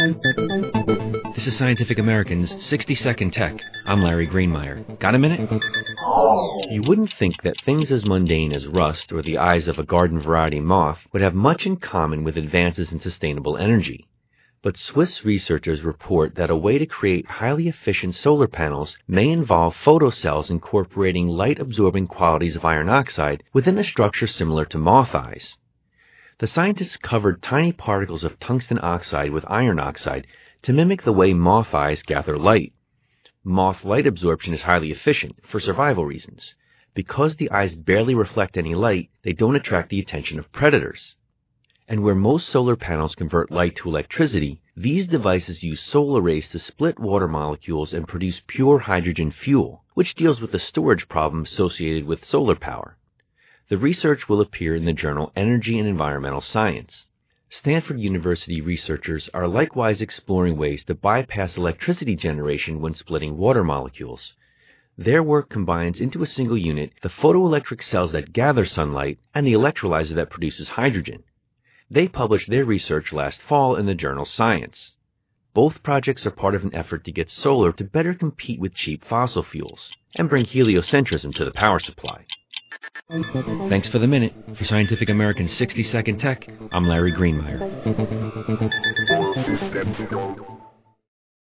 This is Scientific American's 60-Second Tech. I'm Larry Greenmeyer. Got a minute? You wouldn't think that things as mundane as rust or the eyes of a garden variety moth would have much in common with advances in sustainable energy. But Swiss researchers report that a way to create highly efficient solar panels may involve photocells incorporating light-absorbing qualities of iron oxide within a structure similar to moth eyes. The scientists covered tiny particles of tungsten oxide with iron oxide to mimic the way moth eyes gather light. Moth light absorption is highly efficient for survival reasons. Because the eyes barely reflect any light, they don't attract the attention of predators. And where most solar panels convert light to electricity, these devices use solar rays to split water molecules and produce pure hydrogen fuel, which deals with the storage problem associated with solar power. The research will appear in the journal Energy and Environmental Science. Stanford University researchers are likewise exploring ways to bypass electricity generation when splitting water molecules. Their work combines into a single unit the photoelectric cells that gather sunlight and the electrolyzer that produces hydrogen. They published their research last fall in the journal Science. Both projects are part of an effort to get solar to better compete with cheap fossil fuels and bring heliocentrism to the power supply. Thanks for the minute. For Scientific American's 60-Second Tech, I'm Larry Greenmeyer.